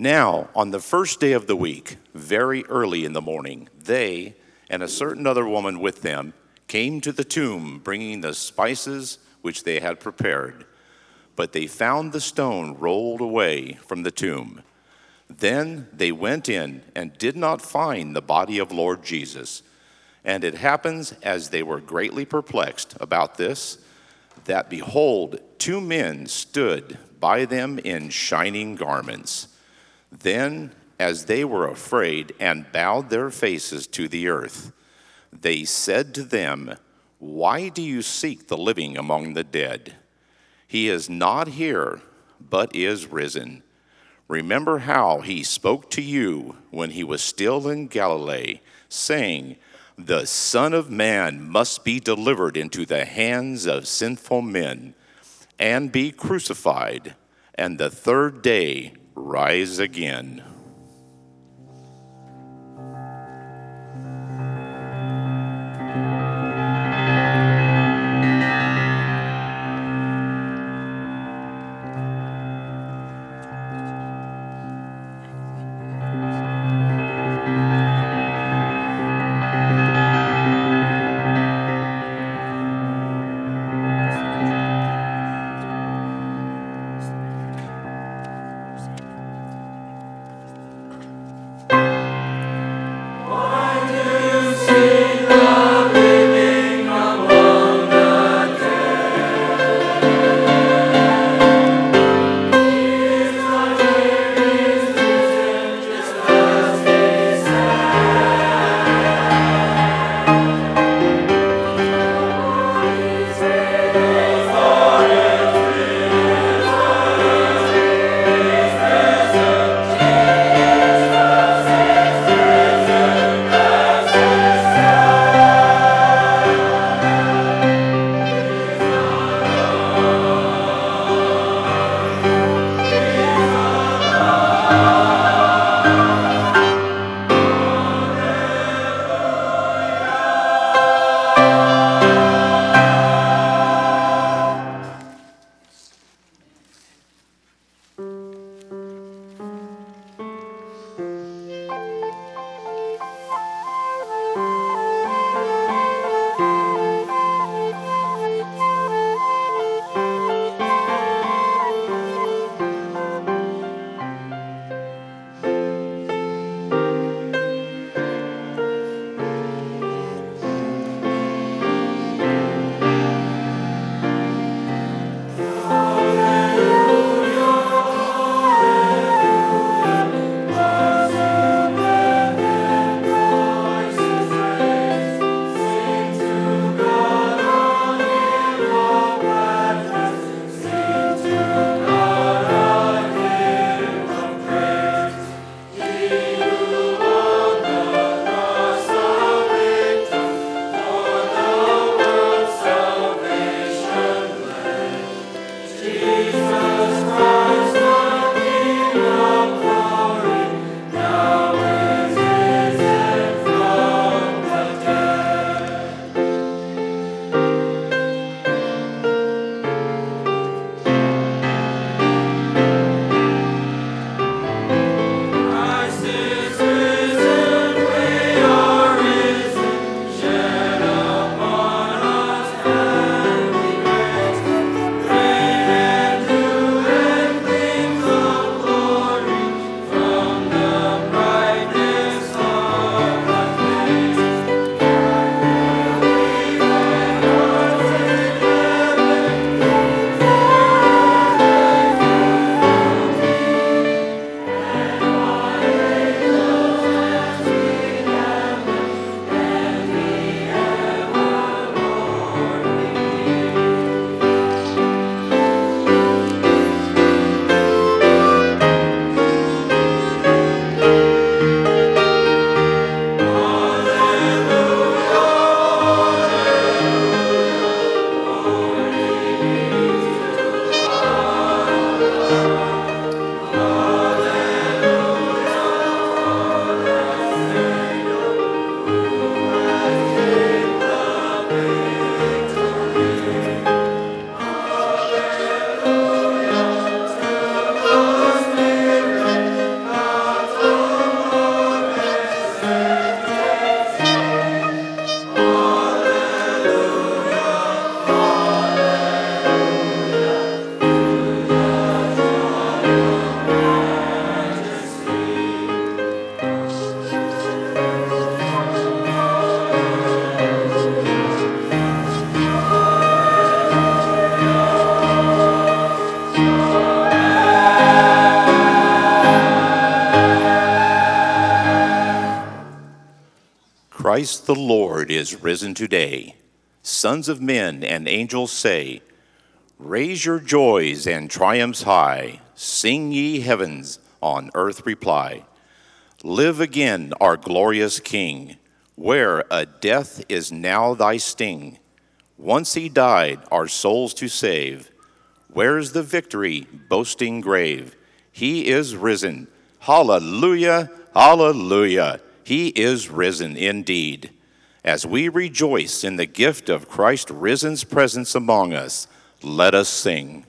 Now, on the first day of the week, very early in the morning, they and a certain other woman with them came to the tomb, bringing the spices which they had prepared. But they found the stone rolled away from the tomb. Then they went in and did not find the body of Lord Jesus. And it happens, as they were greatly perplexed about this, that behold, two men stood by them in shining garments. Then, as they were afraid and bowed their faces to the earth, they said to them, "Why do you seek the living among the dead? He is not here, but is risen. Remember how he spoke to you when he was still in Galilee, saying, 'The Son of Man must be delivered into the hands of sinful men and be crucified, and the third day rise again.'" Christ the Lord is risen today. Sons of men and angels say, raise your joys and triumphs high. Sing ye heavens, on earth reply. Live again, our glorious King, where a death is now thy sting. Once he died our souls to save. Where's the victory, boasting grave? He is risen. Hallelujah, hallelujah. He is risen indeed. As we rejoice in the gift of Christ's risen's presence among us, let us sing.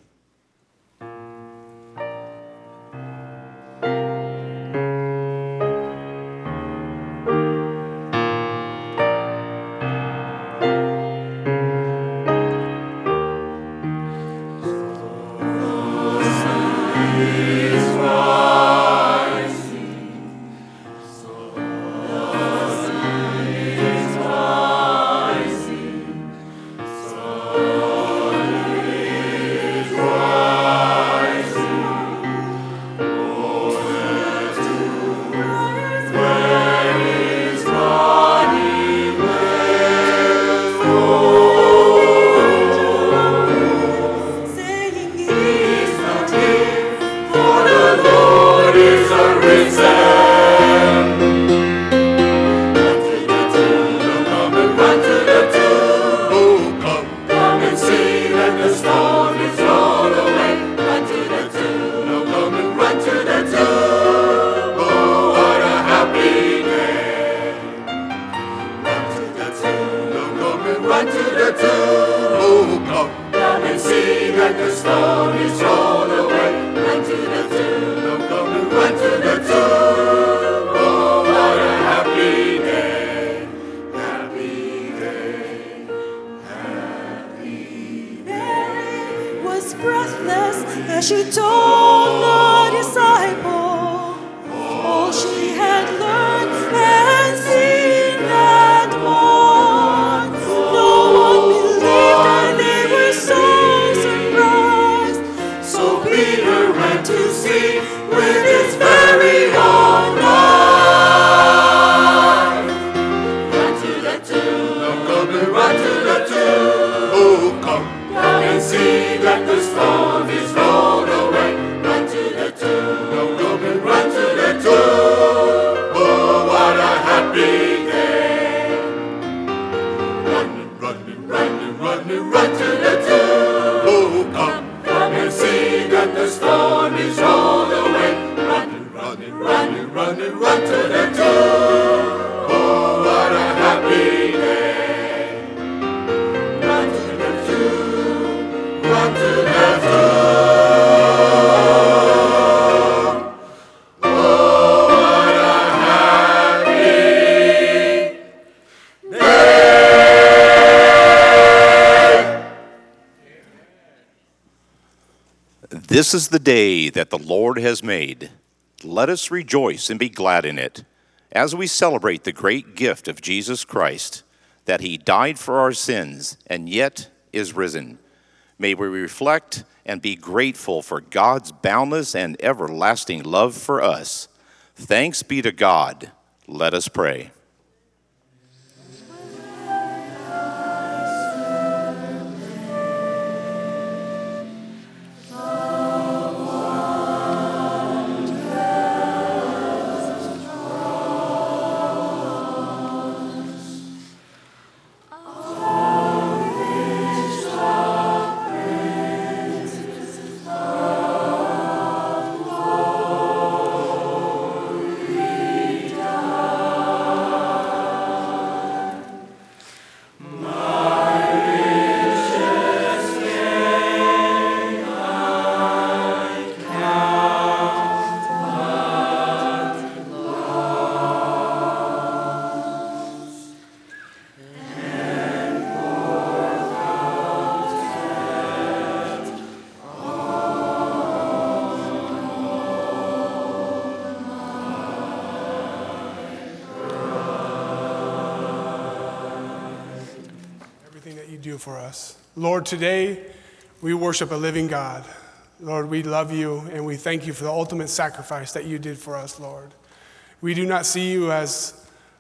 This is the day that the Lord has made. Let us rejoice and be glad in it, as we celebrate the great gift of Jesus Christ, that he died for our sins and yet is risen. May we reflect and be grateful for God's boundless and everlasting love for us. Thanks be to God. Let us pray. For us. Lord, today we worship a living God. Lord, we love you and we thank you for the ultimate sacrifice that you did for us, Lord. We do not see you as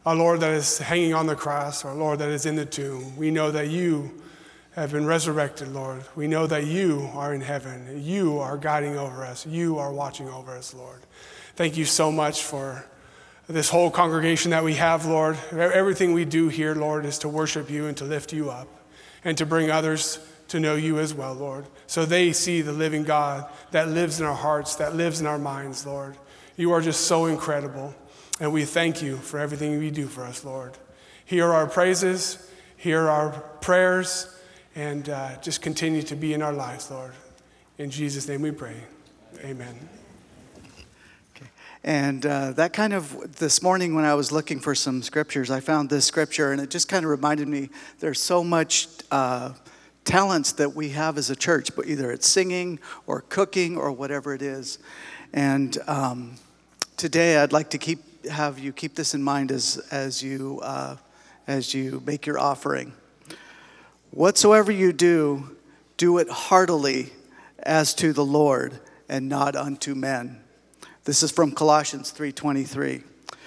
our Lord that is hanging on the cross, our Lord that is in the tomb. We know that you have been resurrected, Lord. We know that you are in heaven. You are guiding over us. You are watching over us, Lord. Thank you so much for this whole congregation that we have, Lord. Everything we do here, Lord, is to worship you and to lift you up and to bring others to know you as well, Lord, so they see the living God that lives in our hearts, that lives in our minds, Lord. You are just so incredible, and we thank you for everything you do for us, Lord. Hear our praises, hear our prayers, and just continue to be in our lives, Lord. In Jesus' name we pray. Amen. Okay. And that kind of, this morning when I was looking for some scriptures, I found this scripture, and it just kind of reminded me there's so much talents that we have as a church, but either it's singing or cooking or whatever it is. And today I'd like to have you keep this in mind as you make your offering. Whatsoever you do, do it heartily as to the Lord and not unto men. This is from Colossians 3:23.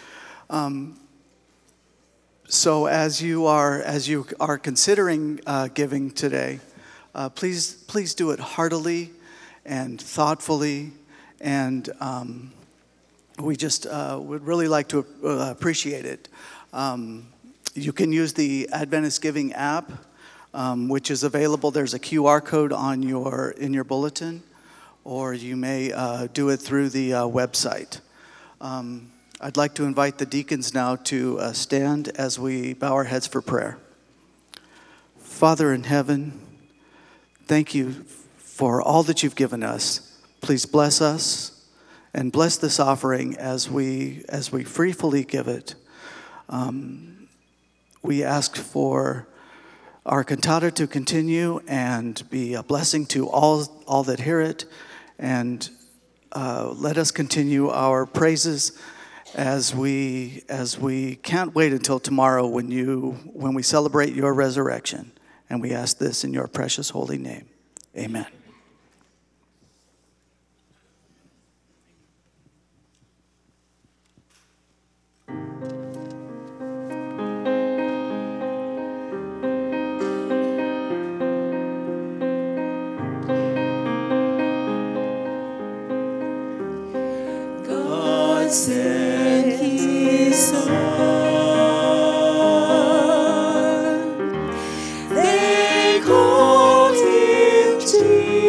So as you are considering giving today, please do it heartily and thoughtfully, and we just would really like to appreciate it. You can use the Adventist Giving app, which is available. There's a QR code in your bulletin, or you may do it through the website. I'd like to invite the deacons now to stand as we bow our heads for prayer. Father in heaven, thank you for all that you've given us. Please bless us and bless this offering as we freely give it. We ask for our cantata to continue and be a blessing to all that hear it, and let us continue our praises as we can't wait until tomorrow when we celebrate your resurrection. And we ask this in your precious holy name. Amen. God sent his Son. They called him Jesus.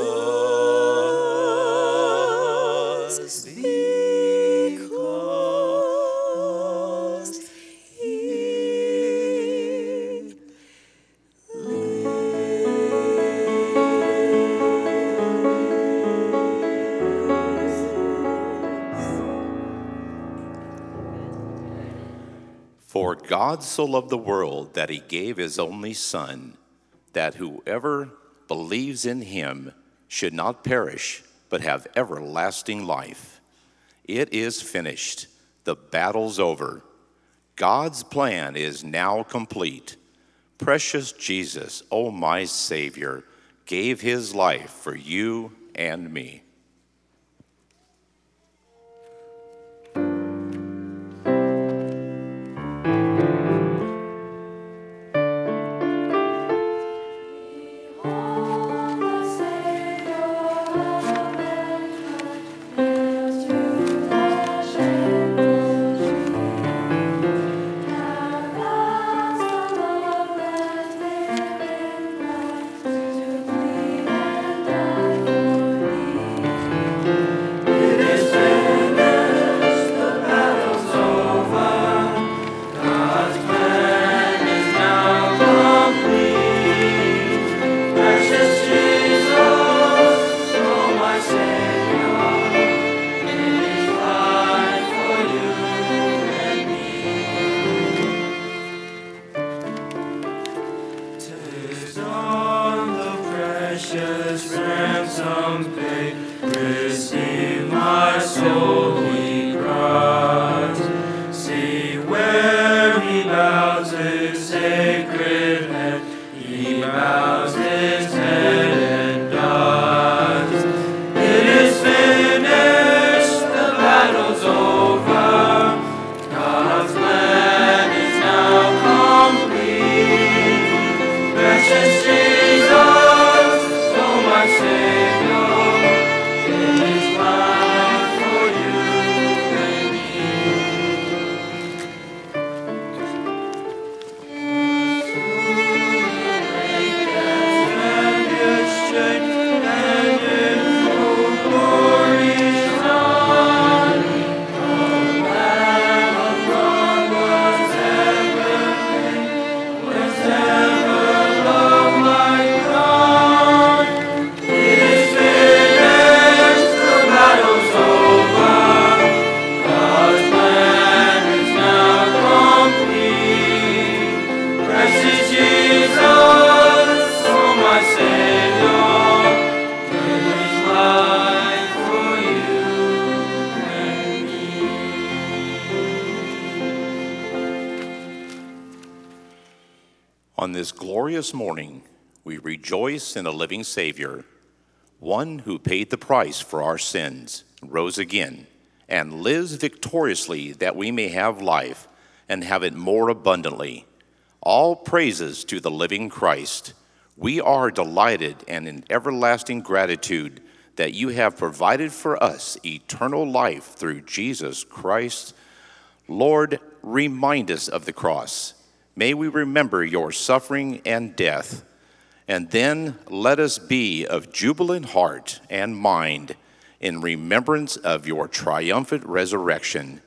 For God so loved the world that he gave his only Son, that whoever believes in him should not perish, but have everlasting life. It is finished. The battle's over. God's plan is now complete. Precious Jesus, oh my Savior, gave his life for you and me. On this glorious morning, we rejoice in a living Savior, one who paid the price for our sins, rose again, and lives victoriously that we may have life and have it more abundantly. All praises to the living Christ. We are delighted and in everlasting gratitude that you have provided for us eternal life through Jesus Christ. Lord, remind us of the cross. May we remember your suffering and death, and then let us be of jubilant heart and mind in remembrance of your triumphant resurrection.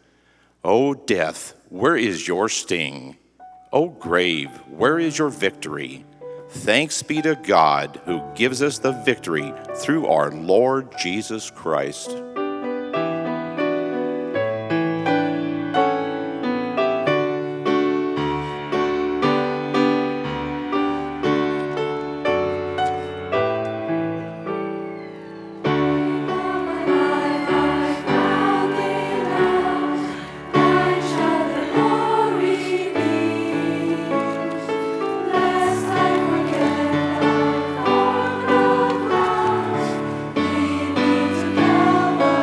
O death, where is your sting? O grave, where is your victory? Thanks be to God who gives us the victory through our Lord Jesus Christ. Together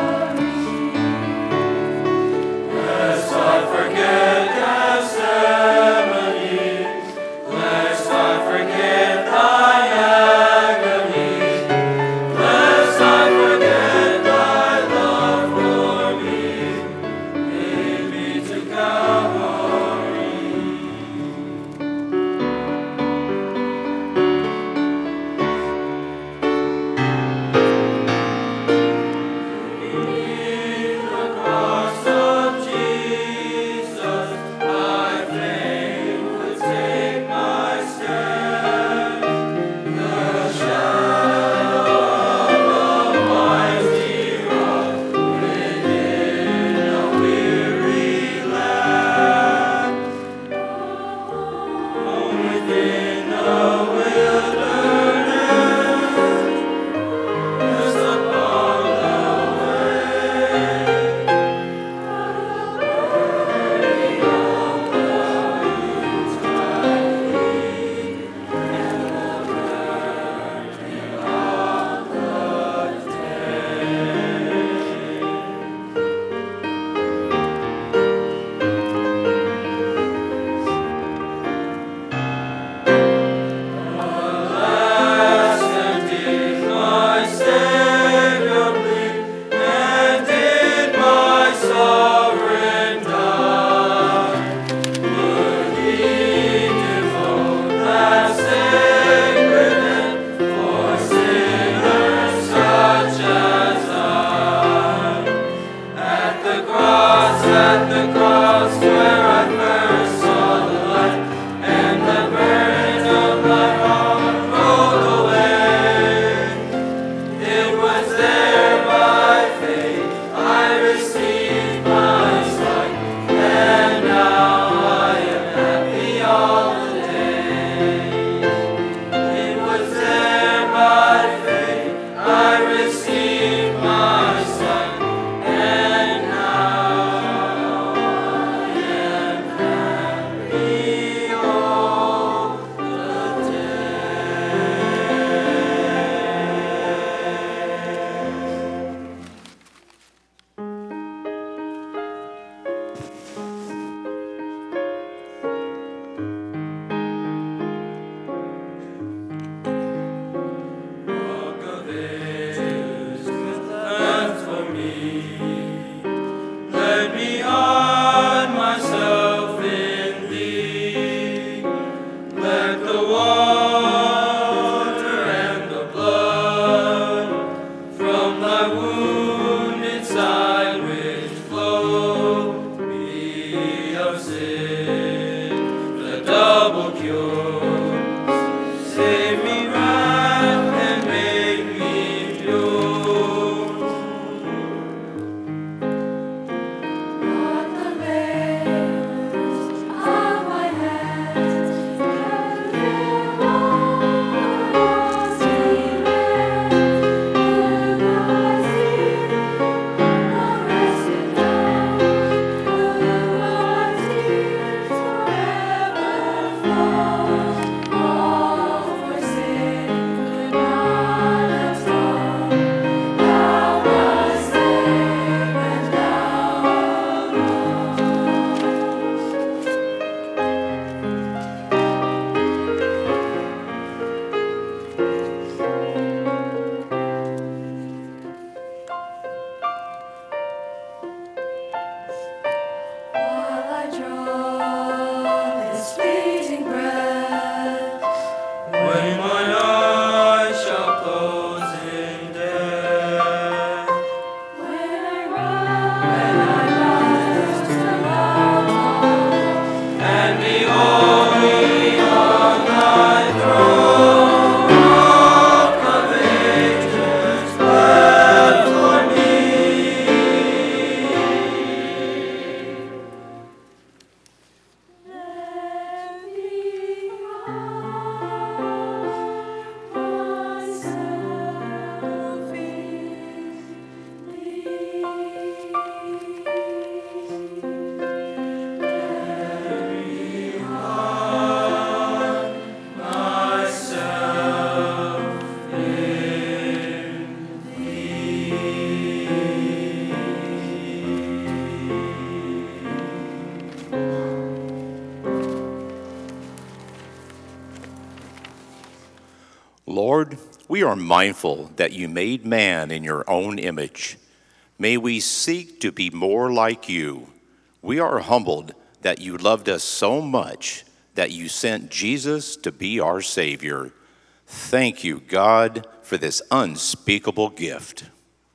We are mindful that you made man in your own image. May we seek to be more like you. We are humbled that you loved us so much that you sent Jesus to be our Savior. Thank you, God, for this unspeakable gift.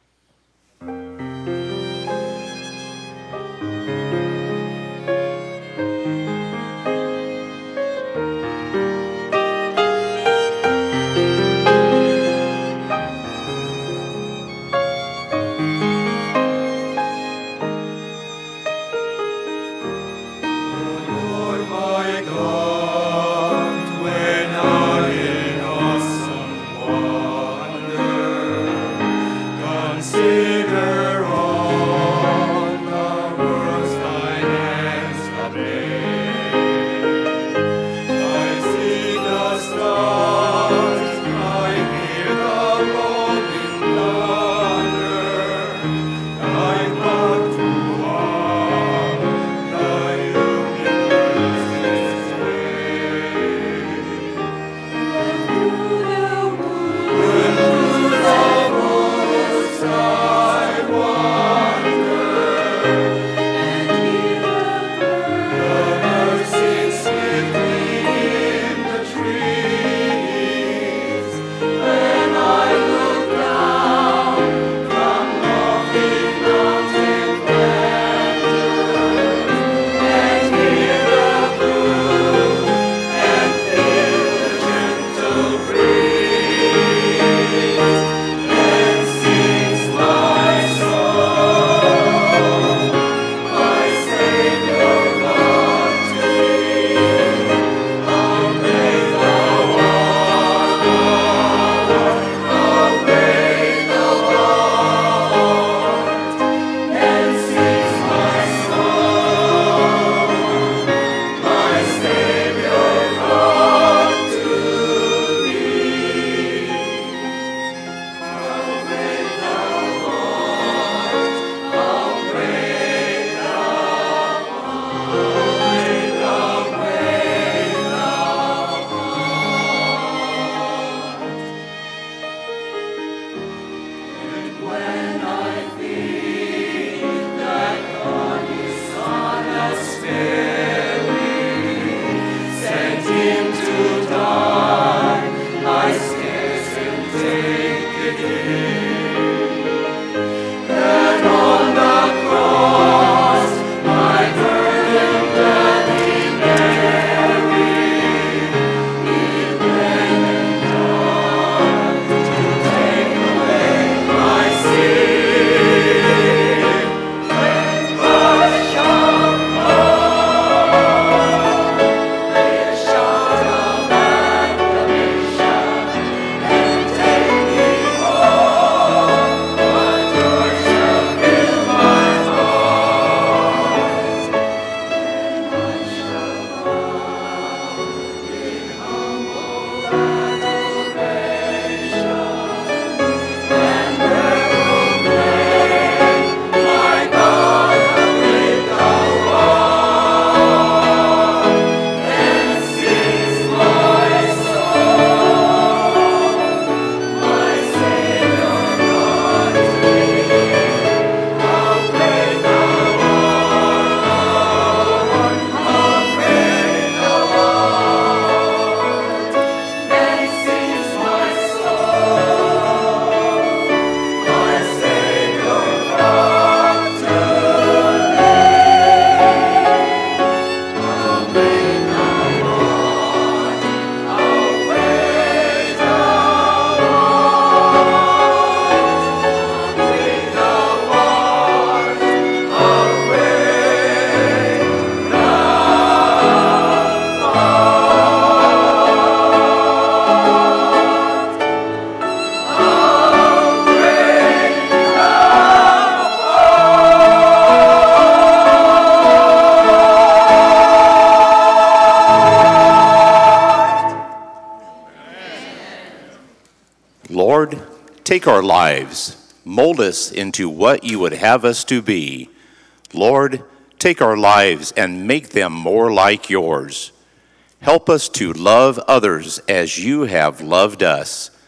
Lord, take our lives, mold us into what you would have us to be. Lord, take our lives and make them more like yours. Help us to love others as you have loved us.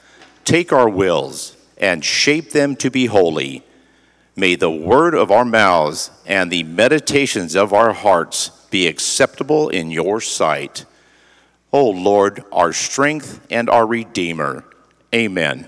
take our wills and shape them to be holy. May the word of our mouths and the meditations of our hearts be acceptable in your sight. O Lord, our strength and our Redeemer. Amen.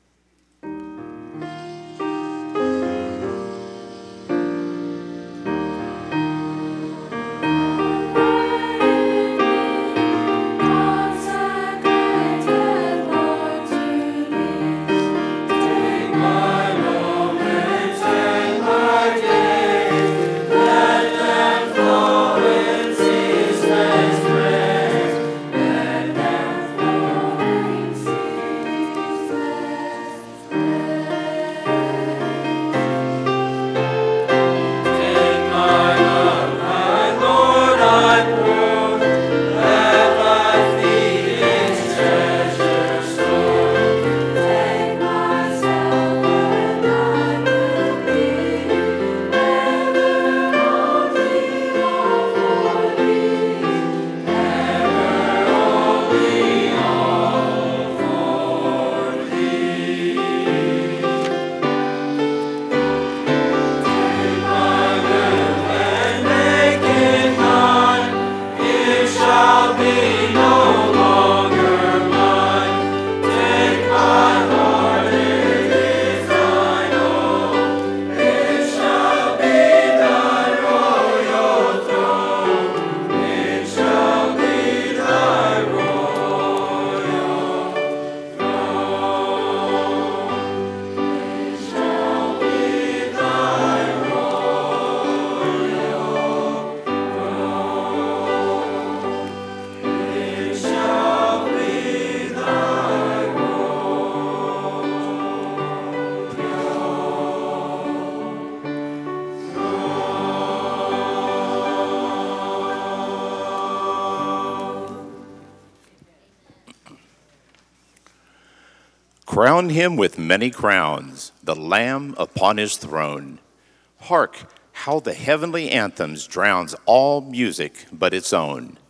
Crown him with many crowns, the Lamb upon his throne. Hark, how the heavenly anthems drowns all music but its own.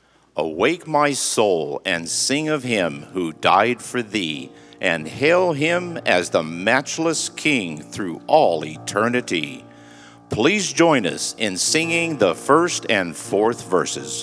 Awake, my soul, and sing of him who died for thee, and hail him as the matchless King through all eternity. Please join us in singing the first and fourth verses.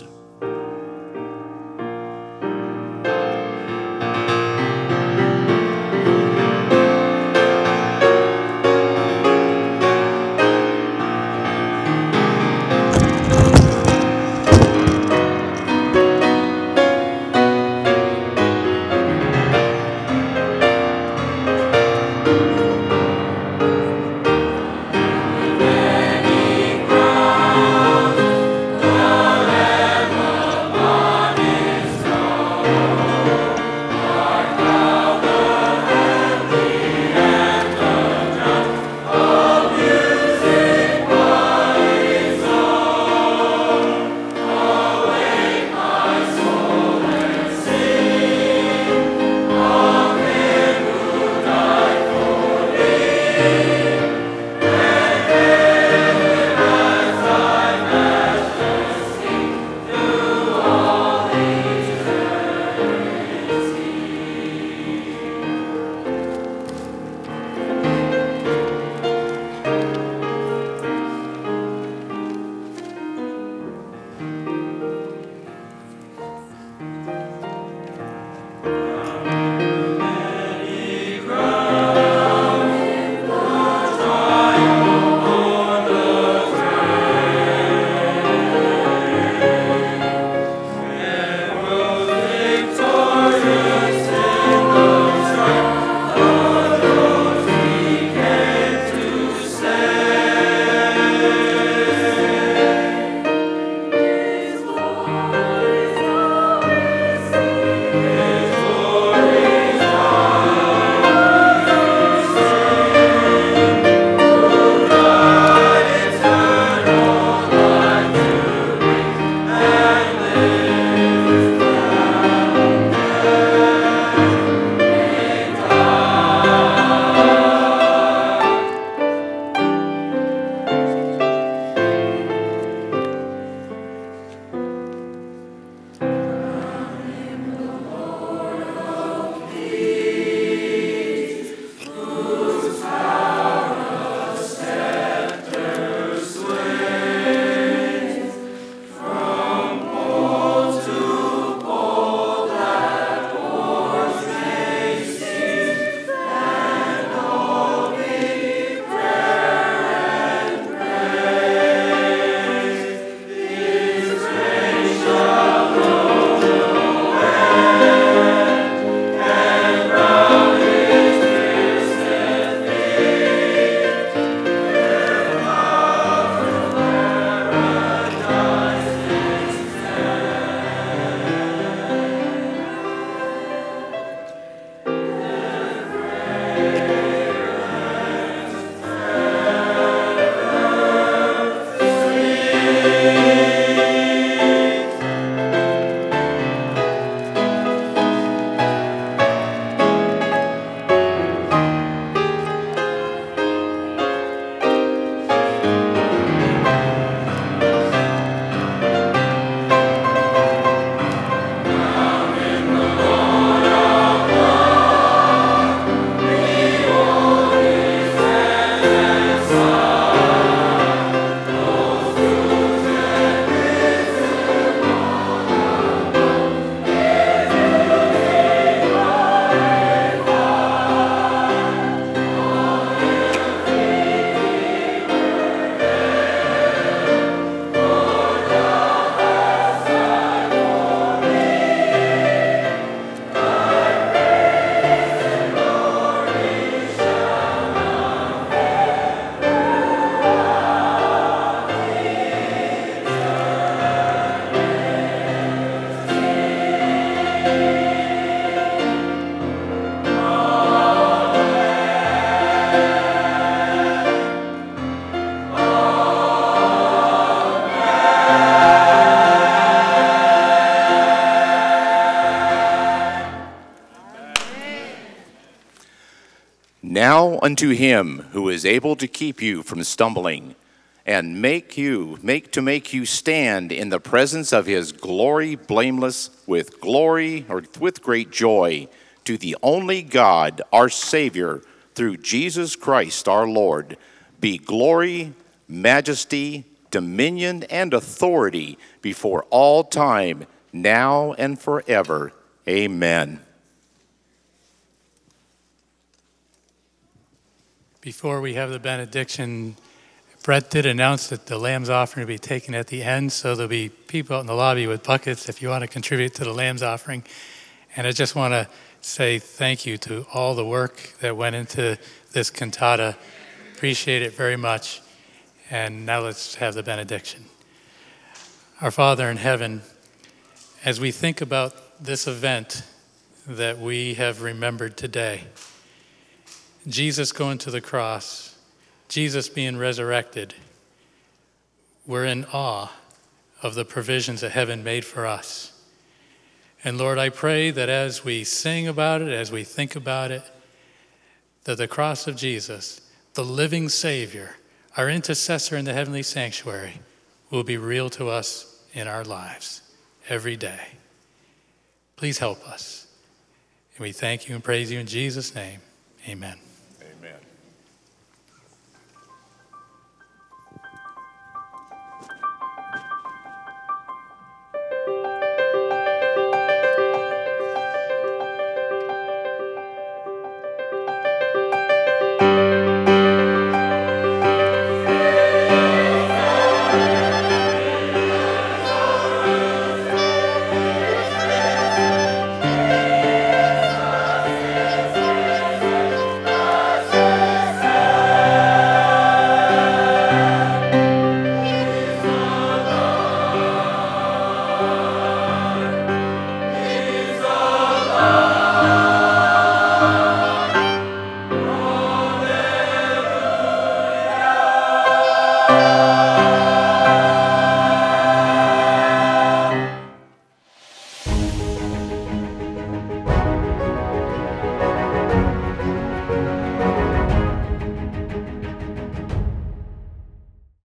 Now unto him who is able to keep you from stumbling and make you stand in the presence of his glory blameless with great joy, to the only God, our Savior, through Jesus Christ our Lord, be glory, majesty, dominion, and authority before all time, now and forever. Amen. Before we have the benediction, Brett did announce that the Lamb's offering will be taken at the end, so there'll be people out in the lobby with buckets if you want to contribute to the Lamb's offering. And I just want to say thank you to all the work that went into this cantata. Appreciate it very much. And now let's have the benediction. Our Father in heaven, as we think about this event that we have remembered today, Jesus going to the cross, Jesus being resurrected, we're in awe of the provisions that heaven made for us. And Lord, I pray that as we sing about it, as we think about it, that the cross of Jesus, the living Savior, our intercessor in the heavenly sanctuary, will be real to us in our lives every day. Please help us. And we thank you and praise you in Jesus' name. Amen.